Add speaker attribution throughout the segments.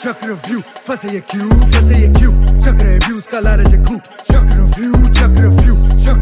Speaker 1: चक्र व्यू फंसे ये क्यों चक्र व्यूज का लालच है खूब चक्र व्यू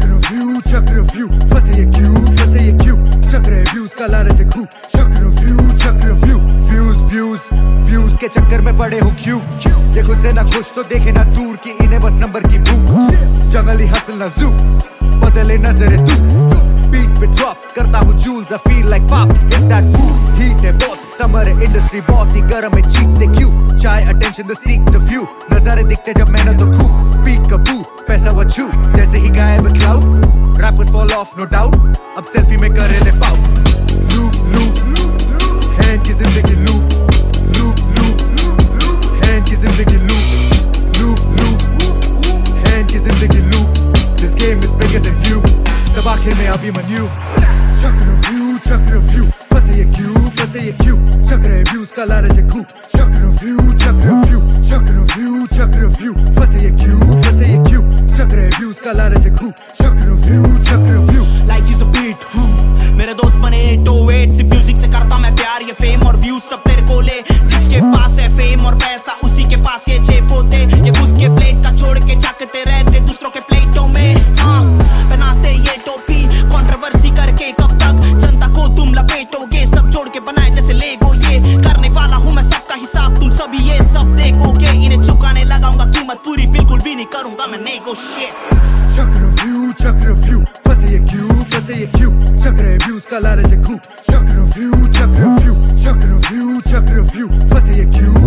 Speaker 1: फंसे ये क्यों चक्र व्यूज का लालच है खूब चक्र व्यू व्यूज के चक्कर में पड़े हो क्यों ये खुद से ना खुश तो देखे ना दूर की इन्हें बस नंबर की भूख जंगली हसल ना जू बदले नजरे तू बीट पे ड्रॉप करता हूँ jewels I feel like pop hit that food heat है बहुत समर है इंडस्ट्री बहुत ही गर्म है चीखते क्यों चाहे attention the seek the view नजारे दिखते जब मैंने तो खूब पीक कबू पैसा वो छू जैसे ही गायब cloud rappers fall off no doubt अब सेल्फी में करे ले पाउ लूप हैंड की जिंदगी लूप हैंड की जिंदगी लूप हैंड की जिंदगी loop this game is bigger than you सब आखिर में अभी मन्यू चक्र व्यू फंसे ये क्यों चक्र व्यूज का लालच है खूब चक्र व्यू फंसे ये क्यों चक्र व्यूज का लालच है खूब चक्र view
Speaker 2: life is a beat मेरे दोस्त बने 808 से म्यूजिक से करता मैं प्यार ये फेम और व्यूज सब तेरे को ले जिसके पास है फेम और पैसा उसी के पास ये जेब होते ये खुद के प्लेट का छोड़ के चाकते रहते दूसरों के प्लेटों में बनाते ये टोपी कंट्रोवर्सी करके कब तक जनता को तुम लपेटोगे सब जोड़ के बनाए जैसे लेगो ये करने वाला हूँ मैं सबका हिसाब तुम सभी ये सब देखोगे इन्हें चुकाने लगाऊंगा कीमत पूरी बिल्कुल भी नहीं करूंगा मैं नेगोशिएट
Speaker 1: चक्र व्यू फंसे ये क्यों चक्र व्यूज का लालच है खूब चक्र व्यू फंसे ये क्यों